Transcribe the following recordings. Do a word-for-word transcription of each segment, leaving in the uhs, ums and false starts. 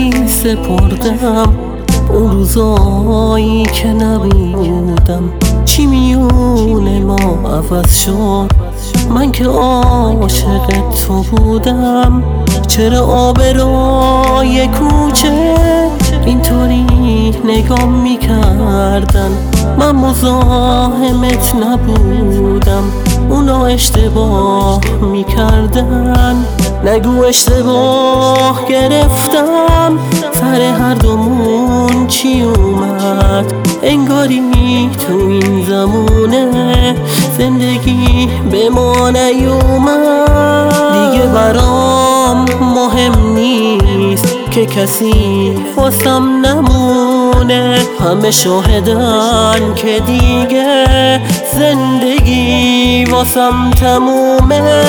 سپردم اون روزایی که نبودم. چی میونه ما عوض شد، من که عاشق تو بودم. چرا آبرای کوچه اینطوری نگاه میکردن؟ من مزاحمت نبودم، اونا اشتباه میکردن. نگو اشتباه گرفتم، سر هر دومون چی اومد؟ انگاری تو این زمونه زندگی به ما نیومد. دیگه برام مهم نیست که کسی واسم نمونه، همه شاهدن که دیگه زندگی واسم تمومه.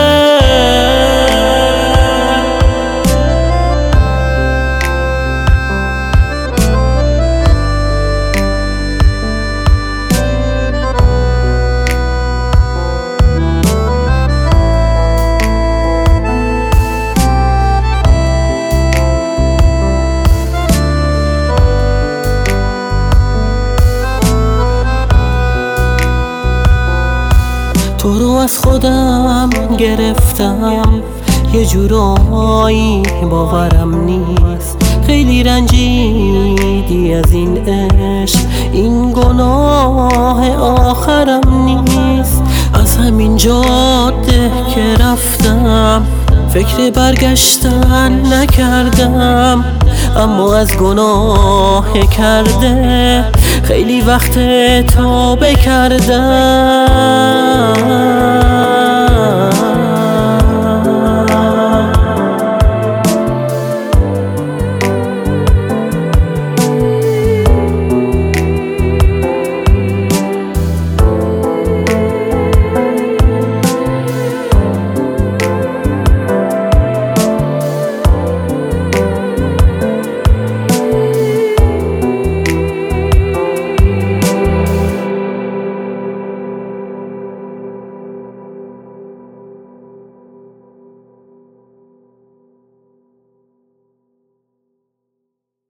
تو رو از خودم گرفتم، یه جورایی باورم نیست. خیلی رنجیدی از این عشق، این گناه آخرم نیست. از همین جاده که رفتم فکر برگشتن نکردم، اما از گناه کرده خیلی وقت توبه کردم.